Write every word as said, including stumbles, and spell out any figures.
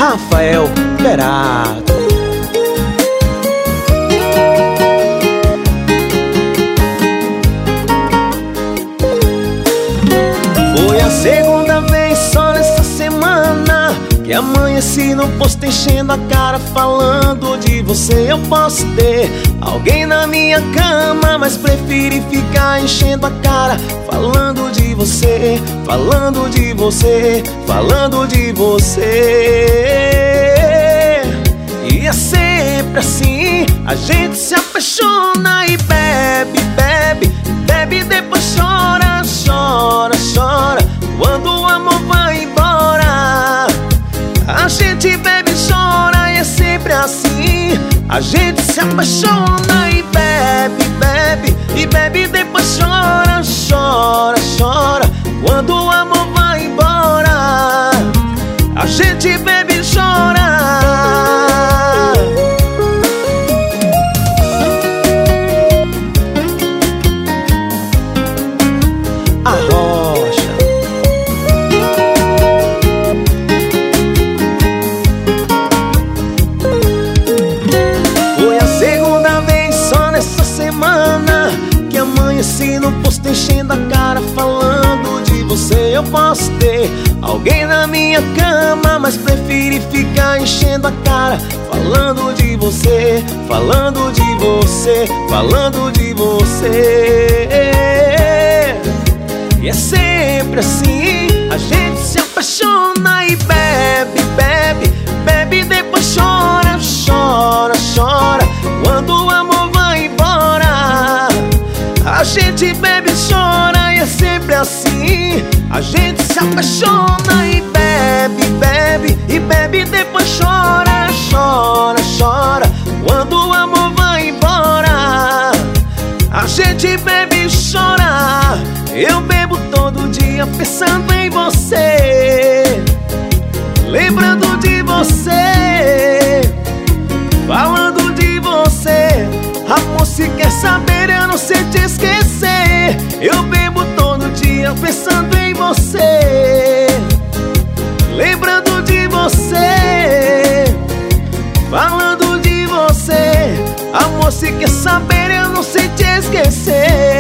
Rafael Perato. Foi a segunda vez só nessa semana que amanheci no posto enchendo a cara falando de você. Eu posso ter alguém na minha cama, mas preferi ficar enchendo a cara falando de você, falando de você, falando de você. E é sempre assim, a gente se apaixona e bebe, bebe, bebe, depois chora, chora, chora quando o amor vai embora. A gente bebe e chora e é sempre assim. A gente se apaixona e bebe, bebe, e bebe, depois chora, chora, chora quando o amor vai embora. A gente bebe e chora. A rocha. Foi a segunda vez só nessa semana que amanheci no posto enchendo a cara falando de você. Eu posso ter alguém na minha cama, mas preferi ficar enchendo a cara falando de você, falando de você, falando de você. E é sempre assim, a gente se apaixona e bebe, bebe, bebe, depois chora, chora, chora quando o amor vai embora. A gente bebe e chora e é sempre assim. A gente se apaixona e bebe, bebe, e bebe, depois chora, chora, chora quando o amor vai embora. A gente bebe e chora. Eu bebo todo dia pensando em você, lembrando de você, falando de você. Amor, se quer saber, eu não sei te esquecer. Eu bebo todo dia pensando em você, lembrando de você, falando de você. Amor, se quer saber, eu não sei te esquecer.